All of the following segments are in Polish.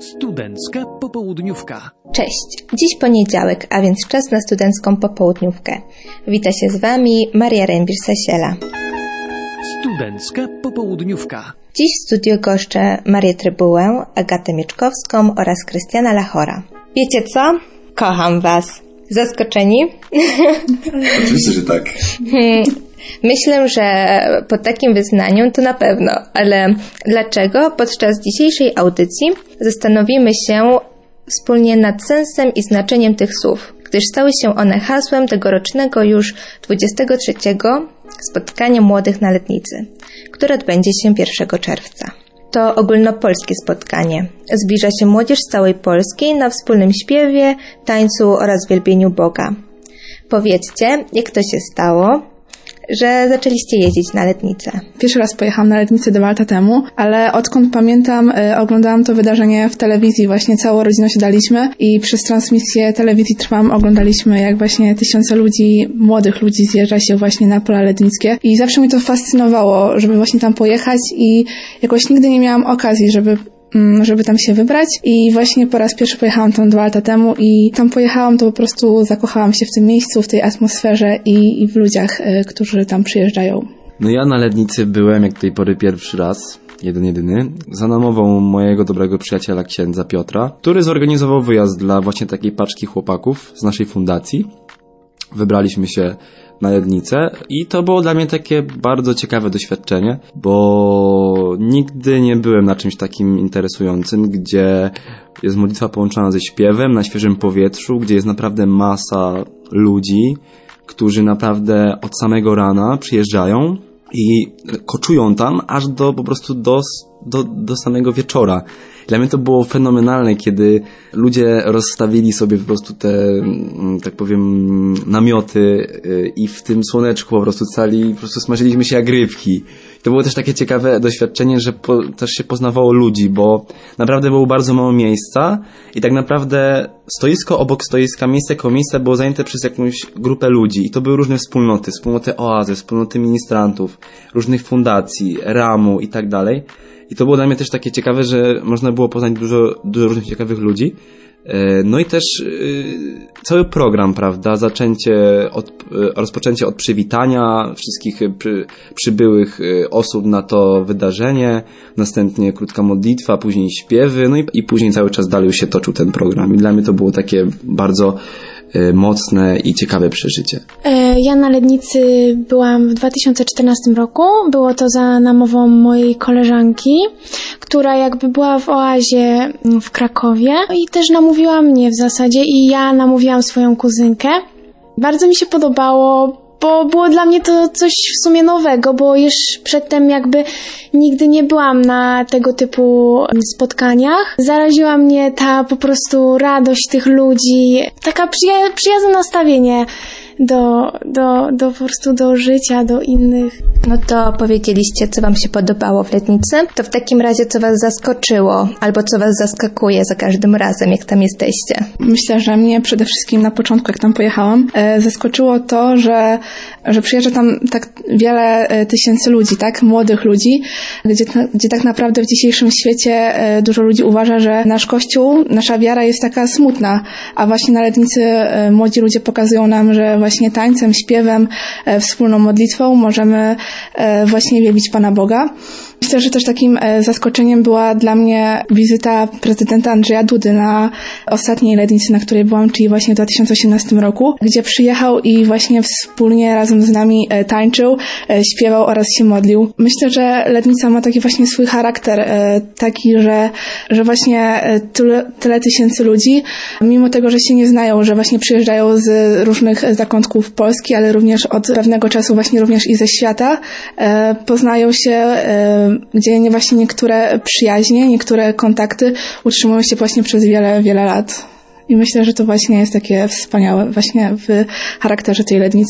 Studencka popołudniówka. Cześć, dziś poniedziałek, a więc czas na studencką popołudniówkę. Wita się z Wami Maria Rembir-Sasiela. Studencka popołudniówka. Dziś w studiu goszczę Marię Trybułę, Agatę Mieczkowską oraz Krystiana Lachora. Wiecie co? Kocham Was. Zaskoczeni? Oczywiście, że tak. Myślę, że po takim wyznaniu to na pewno, ale dlaczego? Podczas dzisiejszej audycji zastanowimy się wspólnie nad sensem i znaczeniem tych słów, gdyż stały się one hasłem tegorocznego już 23. spotkania młodych na Letnicy, które odbędzie się 1 czerwca. To ogólnopolskie spotkanie. Zbliża się młodzież z całej Polski na wspólnym śpiewie, tańcu oraz wielbieniu Boga. Powiedzcie, jak to się stało, że zaczęliście jeździć na Letnicę? Pierwszy raz pojechałam na Letnicę 2 lata temu, ale odkąd pamiętam, oglądałam to wydarzenie w telewizji, właśnie całą rodziną się daliśmy i przez transmisję telewizji Trwam oglądaliśmy, jak właśnie tysiące ludzi, młodych ludzi zjeżdża się właśnie na pola letnickie i zawsze mnie to fascynowało, żeby właśnie tam pojechać i jakoś nigdy nie miałam okazji, żeby tam się wybrać i właśnie po raz pierwszy pojechałam tam 2 lata temu i tam pojechałam, to po prostu zakochałam się w tym miejscu, w tej atmosferze i w ludziach, którzy tam przyjeżdżają. No ja na Letnicy byłem jak do tej pory pierwszy raz, jedyny, za namową mojego dobrego przyjaciela księdza Piotra, który zorganizował wyjazd dla właśnie takiej paczki chłopaków z naszej fundacji. Wybraliśmy się na Letnicę i to było dla mnie takie bardzo ciekawe doświadczenie, bo nigdy nie byłem na czymś takim interesującym, gdzie jest modlitwa połączona ze śpiewem na świeżym powietrzu, gdzie jest naprawdę masa ludzi, którzy naprawdę od samego rana przyjeżdżają i koczują tam aż po prostu do samego wieczora. Dla mnie to było fenomenalne, kiedy ludzie rozstawili sobie po prostu te, tak powiem, namioty i w tym słoneczku po prostu cali, po prostu smażyliśmy się jak rybki. To było też takie ciekawe doświadczenie, że też się poznawało ludzi, bo naprawdę było bardzo mało miejsca i tak naprawdę stoisko obok stoiska, miejsce koło miejsca było zajęte przez jakąś grupę ludzi i to były różne wspólnoty Oazy, wspólnoty ministrantów, różnych fundacji, Ramu i tak dalej. I to było dla mnie też takie ciekawe, że można było poznać dużo różnych ciekawych ludzi. No i też cały program, prawda, rozpoczęcie od przywitania wszystkich przybyłych osób na to wydarzenie, następnie krótka modlitwa, później śpiewy, no i później cały czas dalej się toczył ten program. I dla mnie to było takie bardzo mocne i ciekawe przeżycie. Ja na Letnicy byłam w 2014 roku. Było to za namową mojej koleżanki, która jakby była w oazie w Krakowie i też namówiła mnie w zasadzie i ja namówiłam swoją kuzynkę. Bardzo mi się podobało, bo było dla mnie to coś w sumie nowego, bo już przedtem jakby nigdy nie byłam na tego typu spotkaniach. Zaraziła mnie ta po prostu radość tych ludzi, taka przyjazne nastawienie do po prostu do życia, do innych. No to powiedzieliście, co Wam się podobało w Letnicy. To w takim razie, co Was zaskoczyło, albo co Was zaskakuje za każdym razem, jak tam jesteście? Myślę, że mnie przede wszystkim na początku, jak tam pojechałam, zaskoczyło to, że przyjeżdża tam tak wiele tysięcy ludzi, tak? Młodych ludzi, gdzie tak naprawdę w dzisiejszym świecie dużo ludzi uważa, że nasz Kościół, nasza wiara jest taka smutna, a właśnie na Letnicy młodzi ludzie pokazują nam, że właśnie tańcem, śpiewem, wspólną modlitwą możemy właśnie wielbić Pana Boga. Myślę, że też takim zaskoczeniem była dla mnie wizyta prezydenta Andrzeja Dudy na ostatniej Letnicy, na której byłam, czyli właśnie w 2018 roku, gdzie przyjechał i właśnie wspólnie razem z nami tańczył, śpiewał oraz się modlił. Myślę, że Letnica ma taki właśnie swój charakter, taki, że właśnie tyle tysięcy ludzi, mimo tego, że się nie znają, że właśnie przyjeżdżają z różnych zakątków Polski, ale również od pewnego czasu właśnie również i ze świata, poznają się, gdzie właśnie niektóre przyjaźnie, niektóre kontakty utrzymują się właśnie przez wiele, wiele lat. I myślę, że to właśnie jest takie wspaniałe właśnie w charakterze tej Letnicy.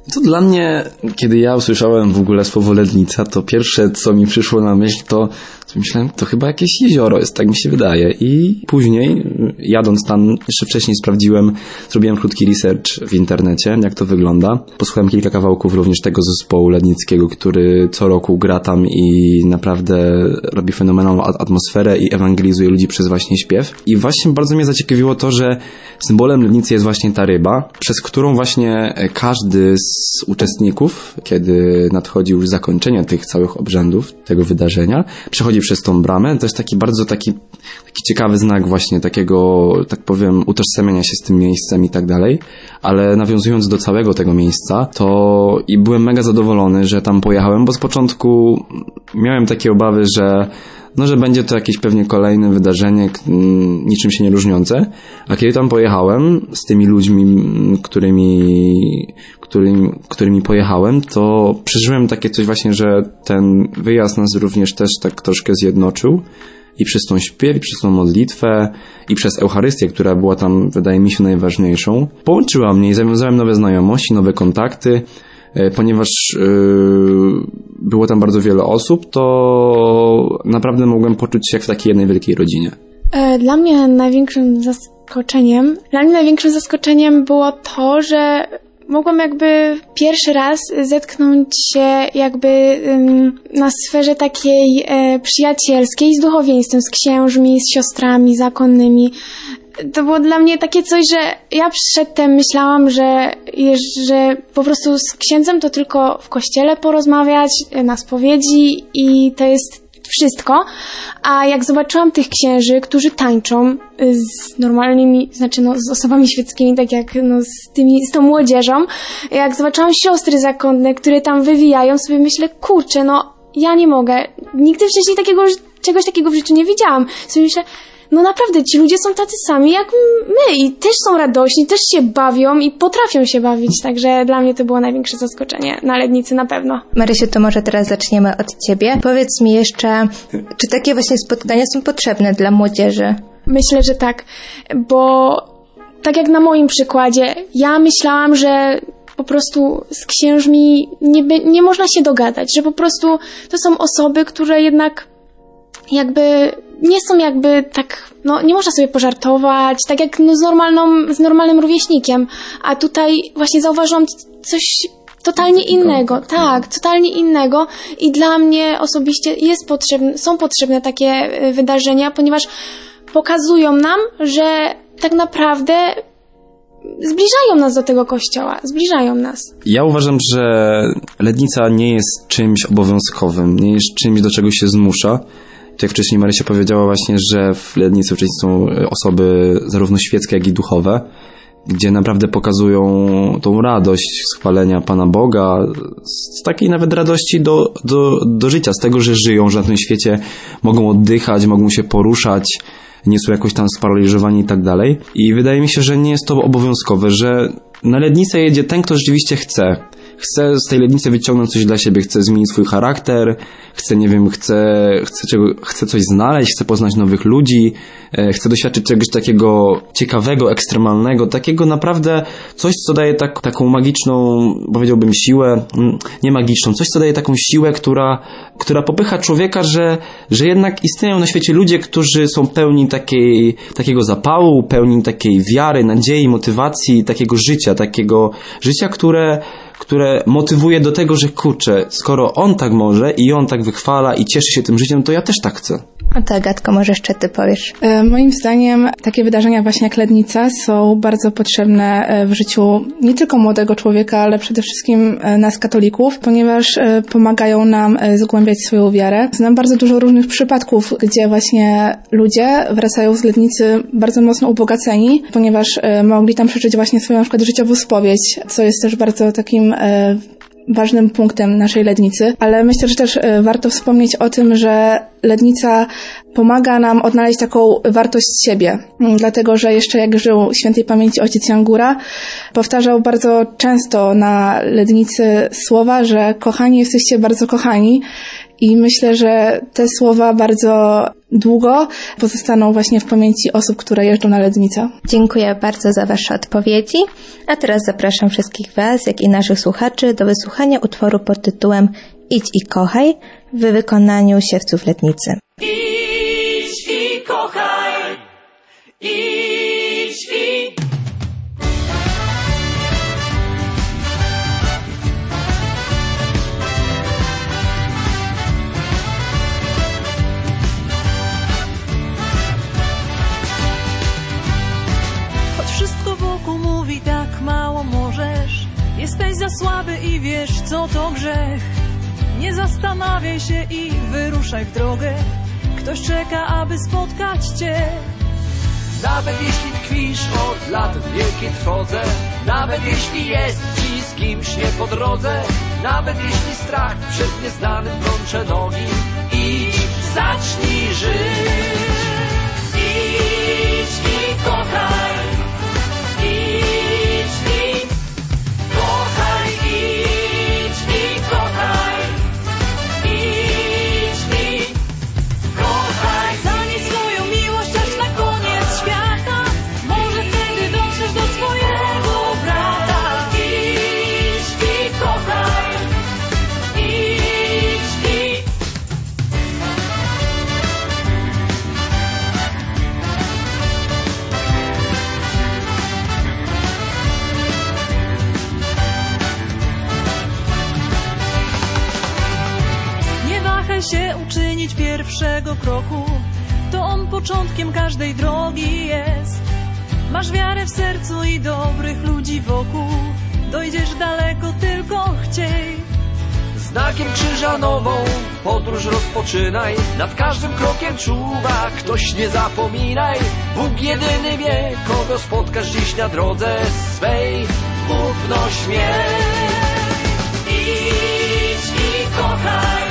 To dla mnie, kiedy ja usłyszałem w ogóle słowo Lednica, to pierwsze, co mi przyszło na myśl, to myślałem, to chyba jakieś jezioro jest, tak mi się wydaje. I później, jadąc tam, jeszcze wcześniej sprawdziłem, zrobiłem krótki research w internecie, jak to wygląda. Posłuchałem kilka kawałków również tego zespołu lednickiego, który co roku gra tam i naprawdę robi fenomenalną atmosferę i ewangelizuje ludzi przez właśnie śpiew. I właśnie bardzo mnie zaciekawiło to, że symbolem Lednicy jest właśnie ta ryba, przez którą właśnie każdy z uczestników, kiedy nadchodzi już zakończenie tych całych obrzędów, tego wydarzenia, przechodzi przez tą bramę. To jest taki ciekawy znak właśnie takiego, tak powiem, utożsamiania się z tym miejscem i tak dalej. Ale nawiązując do całego tego miejsca, to i byłem mega zadowolony, że tam pojechałem, bo z początku miałem takie obawy, że będzie to jakieś pewnie kolejne wydarzenie, niczym się nie różniące. A kiedy tam pojechałem z tymi ludźmi, którymi pojechałem, to przeżyłem takie coś właśnie, że ten wyjazd nas również też tak troszkę zjednoczył. I przez tą śpiew, i przez tą modlitwę, i przez Eucharystię, która była tam, wydaje mi się, najważniejszą. Połączyła mnie i zawiązałem nowe znajomości, nowe kontakty. Ponieważ było tam bardzo wiele osób, to naprawdę mogłem poczuć się jak w takiej jednej wielkiej rodzinie. Dla mnie największym zaskoczeniem było to, że mogłam jakby pierwszy raz zetknąć się jakby na sferze takiej przyjacielskiej z duchowieństwem, z księżmi, z siostrami zakonnymi. To było dla mnie takie coś, że ja przedtem myślałam, że po prostu z księdzem to tylko w kościele porozmawiać, na spowiedzi i to jest wszystko. A jak zobaczyłam tych księży, którzy tańczą z normalnymi, z osobami świeckimi, tak jak z tą młodzieżą, jak zobaczyłam siostry zakonne, które tam wywijają, sobie myślę, kurczę, ja nie mogę. Nigdy wcześniej czegoś takiego w życiu nie widziałam. Sobie myślę, naprawdę, ci ludzie są tacy sami jak my i też są radośni, też się bawią i potrafią się bawić, także dla mnie to było największe zaskoczenie na Lednicy na pewno. Marysiu, to może teraz zaczniemy od Ciebie. Powiedz mi jeszcze, czy takie właśnie spotkania są potrzebne dla młodzieży? Myślę, że tak, bo tak jak na moim przykładzie, ja myślałam, że po prostu z księżmi nie można się dogadać, że po prostu to są osoby, które jednak jakby nie są jakby tak, nie można sobie pożartować, tak jak z normalnym rówieśnikiem, a tutaj właśnie zauważyłam coś totalnie innego, totalnie innego i dla mnie osobiście są potrzebne takie wydarzenia, ponieważ pokazują nam, że tak naprawdę zbliżają nas do tego kościoła, zbliżają nas. Ja uważam, że Lednica nie jest czymś obowiązkowym, nie jest czymś, do czego się zmusza. Jak wcześniej Marysia powiedziała właśnie, że w Lednicy wcześniej są osoby zarówno świeckie, jak i duchowe, gdzie naprawdę pokazują tą radość z chwalenia Pana Boga, z takiej nawet radości do życia, z tego, że żyją, że na tym świecie mogą oddychać, mogą się poruszać, nie są jakoś tam sparaliżowani i tak dalej. I wydaje mi się, że nie jest to obowiązkowe, że na Lednicę jedzie ten, kto rzeczywiście chce. Chce z tej Lednicy wyciągnąć coś dla siebie, chce zmienić swój charakter, chce coś znaleźć, chce poznać nowych ludzi, chce doświadczyć czegoś takiego ciekawego, ekstremalnego, takiego naprawdę coś, co daje taką magiczną, powiedziałbym, siłę, nie magiczną, coś, co daje taką siłę, która popycha człowieka, że jednak istnieją na świecie ludzie, którzy są pełni takiego zapału, pełni takiej wiary, nadziei, motywacji, takiego życia, które motywuje do tego, że kurczę, skoro on tak może i on tak wychwala i cieszy się tym życiem, to ja też tak chcę. A to Agatko, może jeszcze Ty powiesz. Moim zdaniem takie wydarzenia właśnie jak Lednica są bardzo potrzebne w życiu nie tylko młodego człowieka, ale przede wszystkim nas katolików, ponieważ pomagają nam zgłębiać swoją wiarę. Znam bardzo dużo różnych przypadków, gdzie właśnie ludzie wracają z Lednicy bardzo mocno ubogaceni, ponieważ mogli tam przeżyć właśnie swoją na przykład życiową spowiedź, co jest też bardzo takim ważnym punktem naszej Lednicy, ale myślę, że też warto wspomnieć o tym, że Lednica pomaga nam odnaleźć taką wartość siebie, dlatego, że jeszcze jak żył świętej pamięci ojciec Jan Góra, powtarzał bardzo często na Lednicy słowa, że kochani, jesteście bardzo kochani i myślę, że te słowa bardzo długo pozostaną właśnie w pamięci osób, które jeżdżą na Lednicę. Dziękuję bardzo za Wasze odpowiedzi, a teraz zapraszam wszystkich Was, jak i naszych słuchaczy do wysłuchania utworu pod tytułem Idź i kochaj w wykonaniu Siewców Lednicy. Idź i kochaj, idź i... Choć wszystko wokół mówi tak mało możesz, jesteś za słaby i wiesz co to grzech. Nie zastanawiaj się i wyruszaj w drogę. Ktoś czeka, aby spotkać cię. Nawet jeśli tkwisz od lat w wielkiej trwodze, nawet jeśli jest ci z kimś nie po drodze, nawet jeśli strach przed nieznanym plącze nogi, idź, zacznij żyć. Idź i kochaj, idź i kochaj, idź i kochaj, idź i kochaj. Zanieś swoją miłość aż na koniec świata. Może wtedy dotrzesz do swojego brata. Idź i kochaj, idź i Nie wahaj się uczynić pierwszego kroku. To on początkiem każdej drogi jest. Masz wiarę w sercu i dobrych ludzi wokół. Dojdziesz daleko, tylko chciej. znakiem krzyża nową podróż rozpoczynaj. Nad każdym krokiem czuwa ktoś, nie zapominaj. Bóg jedyny wie, kogo spotkasz dziś na drodze swej. Ufność miej. Idź i kochaj,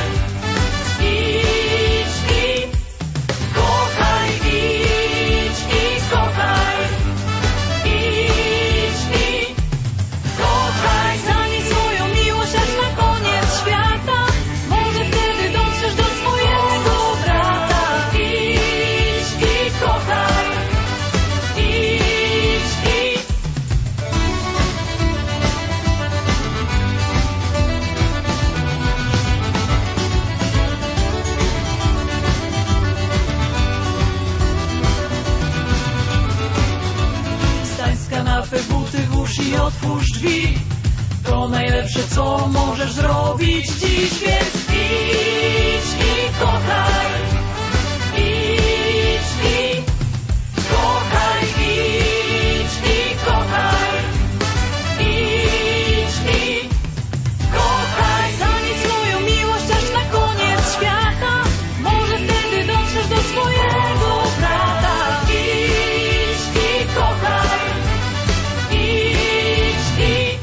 idź i kochaj, idź i kochaj, idź i kochaj. Zanieś swoją miłość aż na koniec świata. Może wtedy dotrzesz do swojego brata. Idź i kochaj, idź i Wstań z kanapy, buty włóż i otwórz drzwi. To najlepsze, co możesz zrobić dziś, więc idź i kochaj. Idź i kochaj, idź i kochaj. Idź i kochaj. Zanieś swoją miłość aż na koniec świata. Może wtedy dotrzesz do swojego brata. idź i kochaj, idź i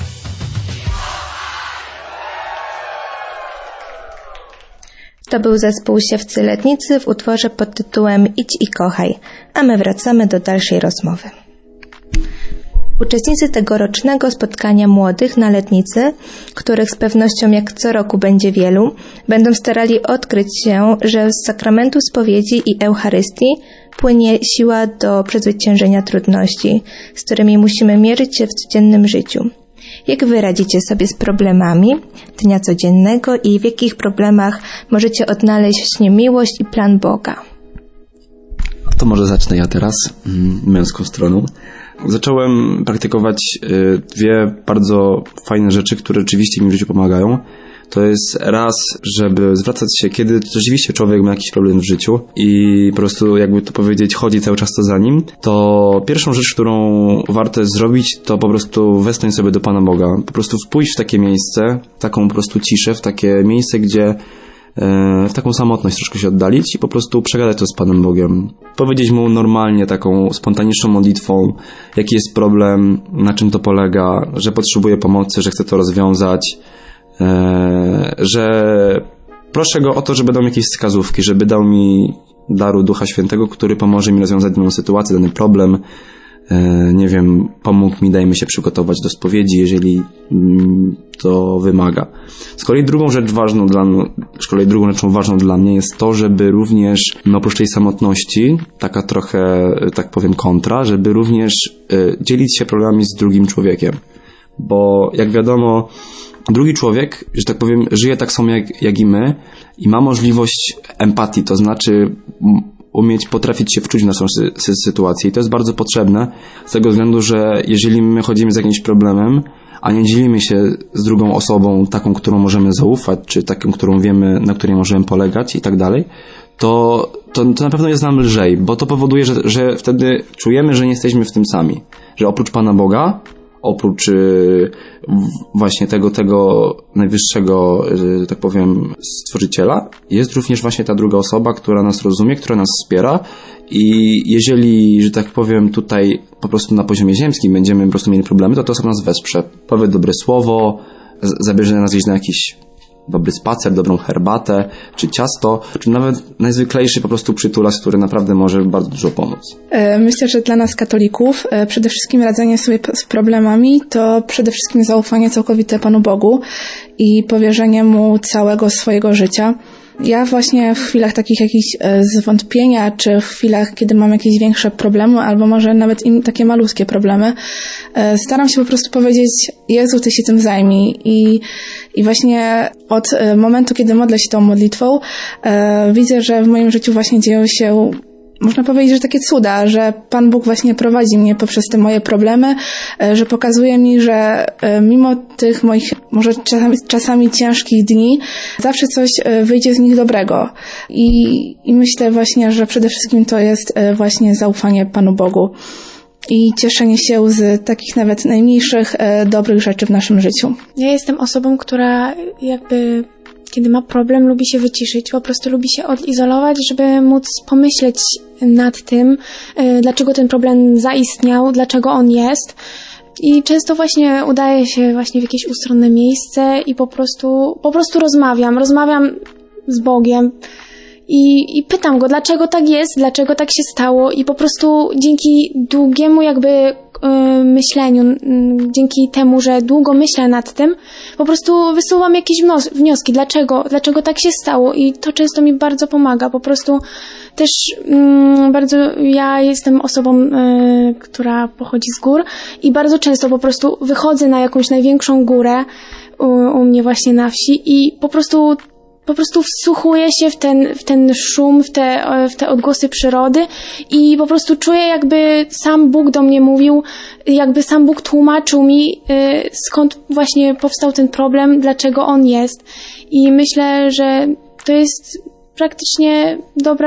To był zespół Siewcy Lednicy w utworze pod tytułem Idź i kochaj, a my wracamy do dalszej rozmowy. Uczestnicy tegorocznego spotkania młodych na Lednicy, których z pewnością jak co roku będzie wielu, będą starali odkryć się, że z sakramentu spowiedzi i Eucharystii płynie siła do przezwyciężenia trudności, z którymi musimy mierzyć się w codziennym życiu. Jak wy radzicie sobie z problemami dnia codziennego i w jakich problemach możecie odnaleźć właśnie miłość i plan Boga? To może zacznę ja teraz, męską stroną. Zacząłem praktykować dwie bardzo fajne rzeczy, które rzeczywiście mi w życiu pomagają. To jest raz, żeby zwracać się, kiedy rzeczywiście człowiek ma jakiś problem w życiu i po prostu, jakby to powiedzieć, chodzi cały czas to za nim, to pierwszą rzecz, którą warto jest zrobić, to po prostu westchnąć sobie do Pana Boga. Po prostu pójść w takie miejsce, w taką po prostu ciszę, w takie miejsce, gdzie w taką samotność troszkę się oddalić i po prostu przegadać to z Panem Bogiem. Powiedzieć Mu normalnie, taką spontaniczną modlitwą, jaki jest problem, na czym to polega, że potrzebuję pomocy, że chcę to rozwiązać, że proszę Go o to, żeby dał mi jakieś wskazówki, żeby dał mi daru Ducha Świętego, który pomoże mi rozwiązać daną sytuację, dany problem, nie wiem, pomógł mi, dajmy się, przygotować do spowiedzi, jeżeli to wymaga. Z kolei drugą rzeczą ważną dla mnie jest to, żeby również, oprócz tej samotności, taka trochę, tak powiem, kontra, żeby również dzielić się problemami z drugim człowiekiem. Bo jak wiadomo, drugi człowiek, że tak powiem, żyje tak samo jak i my i ma możliwość empatii, to znaczy potrafić się wczuć w naszą sytuację. I to jest bardzo potrzebne z tego względu, że jeżeli my chodzimy z jakimś problemem, a nie dzielimy się z drugą osobą, taką, którą możemy zaufać, czy taką, którą wiemy, na której możemy polegać i tak dalej, to na pewno jest nam lżej, bo to powoduje, że wtedy czujemy, że nie jesteśmy w tym sami. Że oprócz Pana Boga, oprócz właśnie tego najwyższego, tak powiem, stworzyciela, jest również właśnie ta druga osoba, która nas rozumie, która nas wspiera i jeżeli, że tak powiem, tutaj po prostu na poziomie ziemskim będziemy po prostu mieli problemy, to osoba nas wesprze. Powie dobre słowo, zabierze nas gdzieś na jakiś dobry spacer, dobrą herbatę, czy ciasto, czy nawet najzwyklejszy po prostu przytulas, który naprawdę może bardzo dużo pomóc. Myślę, że dla nas katolików przede wszystkim radzenie sobie z problemami to przede wszystkim zaufanie całkowite Panu Bogu i powierzenie Mu całego swojego życia. Ja właśnie w chwilach takich jakichś zwątpienia, czy w chwilach, kiedy mam jakieś większe problemy, albo może nawet takie malutkie problemy, staram się po prostu powiedzieć: Jezu, Ty się tym zajmij. I właśnie od momentu, kiedy modlę się tą modlitwą, widzę, że w moim życiu właśnie dzieją się, można powiedzieć, że takie cuda, że Pan Bóg właśnie prowadzi mnie poprzez te moje problemy, że pokazuje mi, że mimo tych moich może czasami ciężkich dni, zawsze coś wyjdzie z nich dobrego. I myślę właśnie, że przede wszystkim to jest właśnie zaufanie Panu Bogu i cieszenie się z takich nawet najmniejszych dobrych rzeczy w naszym życiu. Ja jestem osobą, która jakby kiedy ma problem, lubi się wyciszyć, po prostu lubi się odizolować, żeby móc pomyśleć nad tym, dlaczego ten problem zaistniał, dlaczego on jest. I często właśnie udaję się właśnie w jakieś ustronne miejsce i po prostu rozmawiam z Bogiem i pytam Go, dlaczego tak jest, dlaczego tak się stało i po prostu dzięki długiemu jakby myśleniu, dzięki temu, że długo myślę nad tym, po prostu wysuwam jakieś wnioski, dlaczego tak się stało i to często mi bardzo pomaga. Po prostu też bardzo ja jestem osobą, która pochodzi z gór i bardzo często po prostu wychodzę na jakąś największą górę u mnie właśnie na wsi i po prostu wsłuchuję się w ten szum, w te odgłosy przyrody i po prostu czuję, jakby sam Bóg do mnie mówił, jakby sam Bóg tłumaczył mi, skąd właśnie powstał ten problem, dlaczego on jest. I myślę, że to jest praktycznie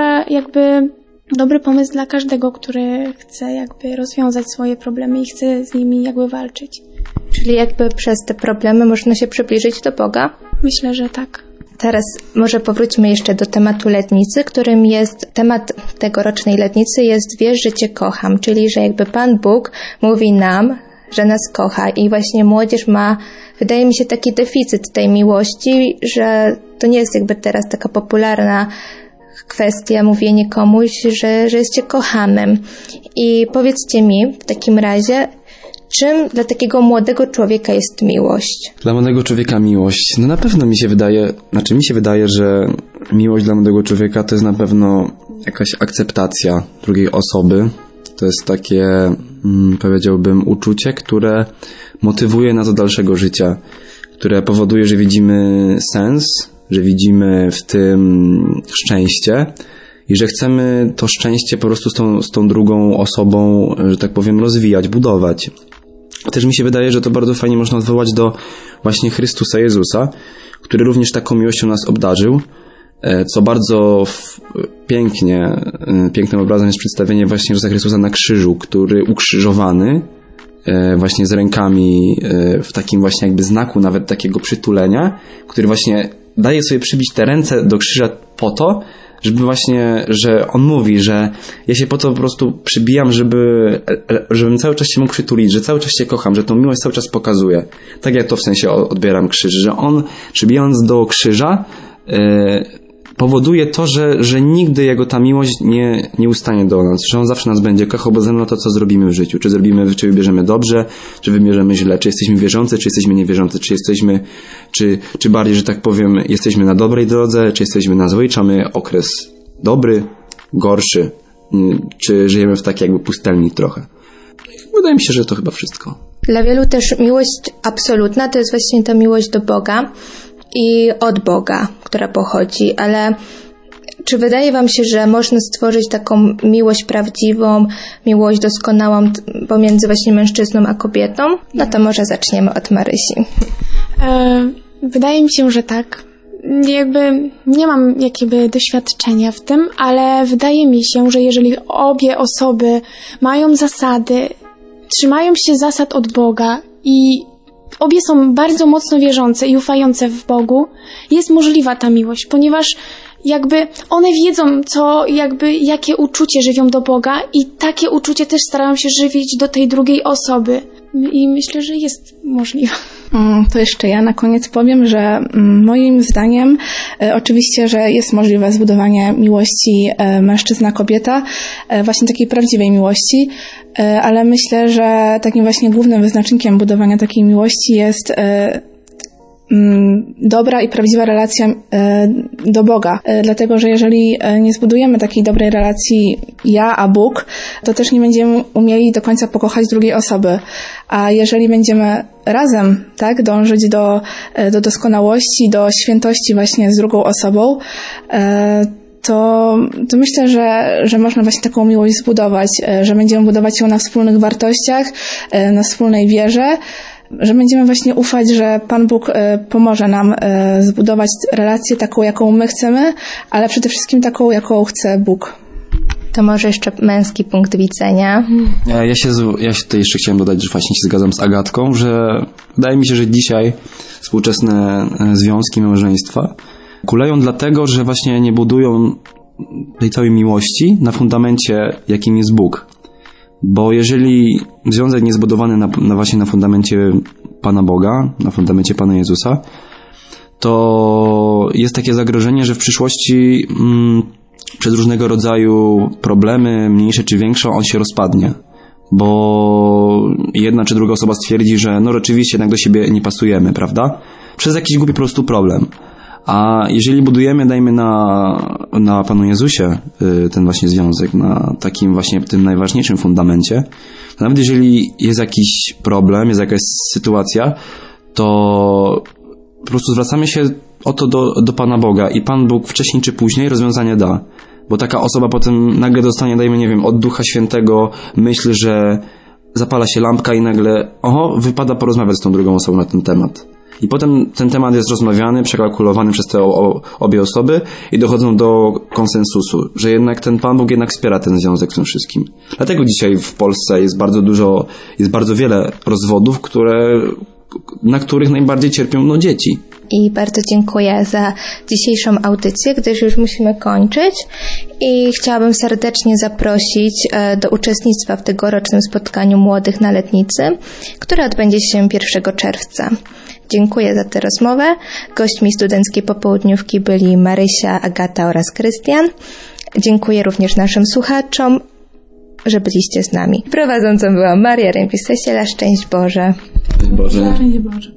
dobry pomysł dla każdego, który chce jakby rozwiązać swoje problemy i chce z nimi jakby walczyć. Czyli jakby przez te problemy można się przybliżyć do Boga? Myślę, że tak. Teraz może powróćmy jeszcze do tematu letnicy, którym jest temat tegorocznej letnicy jest Wierz, że Cię kocham, czyli że jakby Pan Bóg mówi nam, że nas kocha i właśnie młodzież ma, wydaje mi się, taki deficyt tej miłości, że to nie jest jakby teraz taka popularna kwestia mówienie komuś, że jest Cię kochamy. I powiedzcie mi w takim razie, czym dla takiego młodego człowieka jest miłość? Dla młodego człowieka miłość? No na pewno mi się wydaje, że miłość dla młodego człowieka to jest na pewno jakaś akceptacja drugiej osoby. To jest takie, powiedziałbym, uczucie, które motywuje nas do dalszego życia, które powoduje, że widzimy sens, że widzimy w tym szczęście i że chcemy to szczęście po prostu z tą drugą osobą, że tak powiem, rozwijać, budować. Też mi się wydaje, że to bardzo fajnie można odwołać do właśnie Chrystusa Jezusa, który również taką miłością nas obdarzył, co bardzo pięknym obrazem jest przedstawienie właśnie Jezusa Chrystusa na krzyżu, który ukrzyżowany, właśnie z rękami w takim właśnie jakby znaku nawet takiego przytulenia, który właśnie daje sobie przybić te ręce do krzyża po to, żeby właśnie, że on mówi, że ja się po to po prostu przybijam, żebym cały czas się mógł przytulić, że cały czas Cię kocham, że tą miłość cały czas pokazuje. Tak jak to w sensie odbieram krzyż, że on przybijając do krzyża powoduje to, że nigdy jego ta miłość nie ustanie do nas, że on zawsze nas będzie kochał, bo ze mną to, co zrobimy w życiu. Czy wybierzemy dobrze, czy wybierzemy źle, czy jesteśmy wierzący, czy jesteśmy niewierzący, czy bardziej, że tak powiem, jesteśmy na dobrej drodze, czy jesteśmy na złej, czy mamy okres dobry, gorszy, czy żyjemy w takiej jakby pustelni trochę. Wydaje mi się, że to chyba wszystko. Dla wielu też miłość absolutna to jest właśnie ta miłość do Boga i od Boga, która pochodzi, ale czy wydaje wam się, że można stworzyć taką miłość prawdziwą, miłość doskonałą pomiędzy właśnie mężczyzną a kobietą? No to może zaczniemy od Marysi. Wydaje mi się, że tak. Jakby nie mam doświadczenia w tym, ale wydaje mi się, że jeżeli obie osoby mają zasady, trzymają się zasad od Boga i obie są bardzo mocno wierzące i ufające w Bogu, jest możliwa ta miłość, ponieważ jakby one wiedzą, jakie uczucie żywią do Boga i takie uczucie też starają się żywić do tej drugiej osoby. I myślę, że jest możliwe. To jeszcze ja na koniec powiem, że moim zdaniem oczywiście, że jest możliwe zbudowanie miłości mężczyzna-kobieta, właśnie takiej prawdziwej miłości, ale myślę, że takim właśnie głównym wyznacznikiem budowania takiej miłości jest dobra i prawdziwa relacja do Boga. Dlatego, że jeżeli nie zbudujemy takiej dobrej relacji ja a Bóg, to też nie będziemy umieli do końca pokochać drugiej osoby. A jeżeli będziemy razem, tak, dążyć do doskonałości, do świętości właśnie z drugą osobą, to myślę, że można właśnie taką miłość zbudować, że będziemy budować ją na wspólnych wartościach, na wspólnej wierze, że będziemy właśnie ufać, że Pan Bóg pomoże nam zbudować relację taką, jaką my chcemy, ale przede wszystkim taką, jaką chce Bóg. To może jeszcze męski punkt widzenia. Ja się tutaj jeszcze chciałem dodać, że właśnie się zgadzam z Agatką, że wydaje mi się, że dzisiaj współczesne związki, małżeństwa kuleją dlatego, że właśnie nie budują tej całej miłości na fundamencie, jakim jest Bóg. Bo jeżeli związek nie jest zbudowany właśnie na fundamencie Pana Boga, na fundamencie Pana Jezusa, to jest takie zagrożenie, że w przyszłości przez różnego rodzaju problemy, mniejsze czy większe, on się rozpadnie. Bo jedna czy druga osoba stwierdzi, że no rzeczywiście jednak do siebie nie pasujemy, prawda? Przez jakiś głupi po prostu problem. A jeżeli budujemy, dajmy na Panu Jezusie ten właśnie związek, na takim właśnie tym najważniejszym fundamencie, to nawet jeżeli jest jakiś problem, jest jakaś sytuacja, to po prostu zwracamy się o to do Pana Boga i Pan Bóg wcześniej czy później rozwiązanie da. Bo taka osoba potem nagle dostanie, dajmy, nie wiem, od Ducha Świętego myśl, że zapala się lampka i nagle, wypada porozmawiać z tą drugą osobą na ten temat. I potem ten temat jest rozmawiany, przekalkulowany przez te obie osoby i dochodzą do konsensusu, że jednak ten Pan Bóg jednak wspiera ten związek w tym wszystkim. Dlatego dzisiaj w Polsce jest bardzo wiele rozwodów, na których najbardziej cierpią dzieci. I bardzo dziękuję za dzisiejszą audycję, gdyż już musimy kończyć i chciałabym serdecznie zaprosić do uczestnictwa w tegorocznym spotkaniu młodych na Letnicy, które odbędzie się 1 czerwca. Dziękuję za tę rozmowę. Gośćmi studenckiej popołudniówki byli Marysia, Agata oraz Krystian. Dziękuję również naszym słuchaczom, że byliście z nami. Prowadzącą była Maria Rępis-Sesiela. Szczęść Boże. Boże. Szczęść Boże.